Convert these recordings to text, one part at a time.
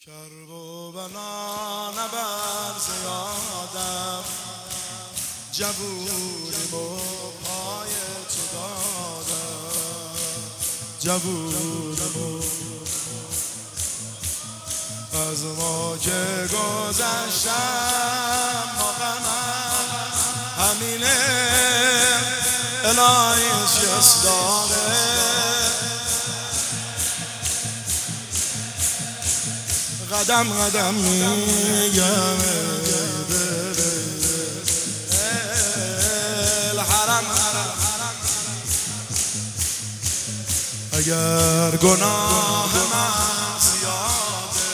کرب و بلا نبر زیادم، جبونیم و پای تو دادم، جبونیم و از ما که گذشتم ما غمم همینه، الهی شکست داده قدم قدم میگم الحرم اگر گناه من زیاده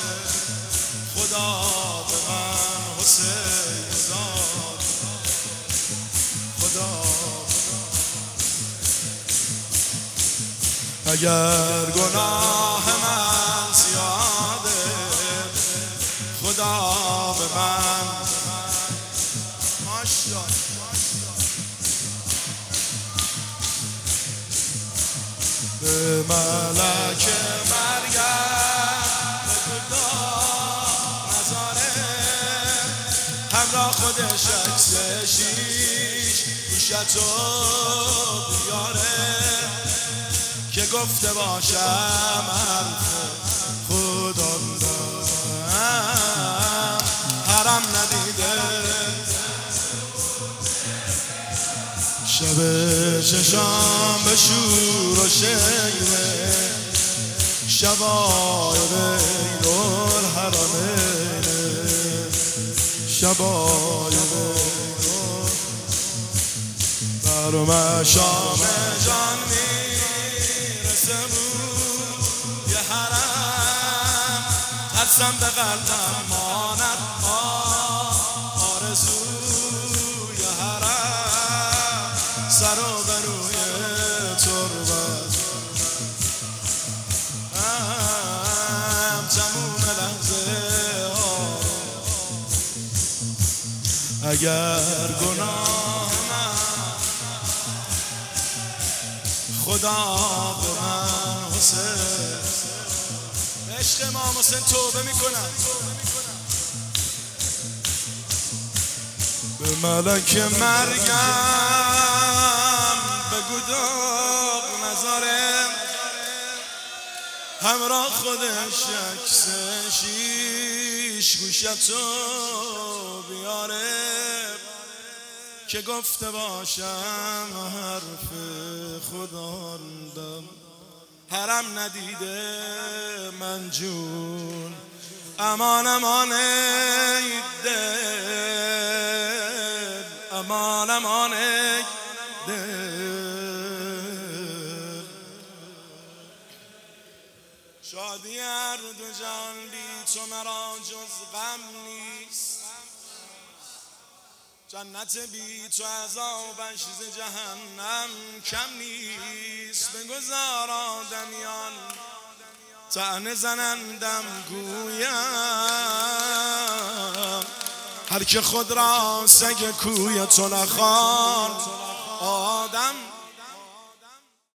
خدا به من حسین داد، خدا اگر گناه من زیاده خدا به من به ملک مرگم خدا نظاره همراه خودش عکس شیش گوشتو بیاره که گفته باشم حرف خدا حرم ندیده شب چشام به شور و شیره شبای بین الحرمین شبای بر مشام جان میرسه بود یه حرم ترسم به قلبم ماند آرزوی حرم سر و بروی تربت تموم لحظه اگر گناه من خدا به من حسین عشق امام حسین توبه میکنم به ملک مرگم بگو داغ نذاره همراه خودش عکس شیش گوشتو بیاره که گفته باشم حرف خدا دم حرم ندیده من جون امان امان ای دل امان امان ای دل شادی هر دو جان بی تو مرا جز غم نیست جنت بی تو عذابش ز جهنم کم نیست بگذار آدمیان طعنه زنندم گویم هر که خود را سگ کوی تو نخواند آدم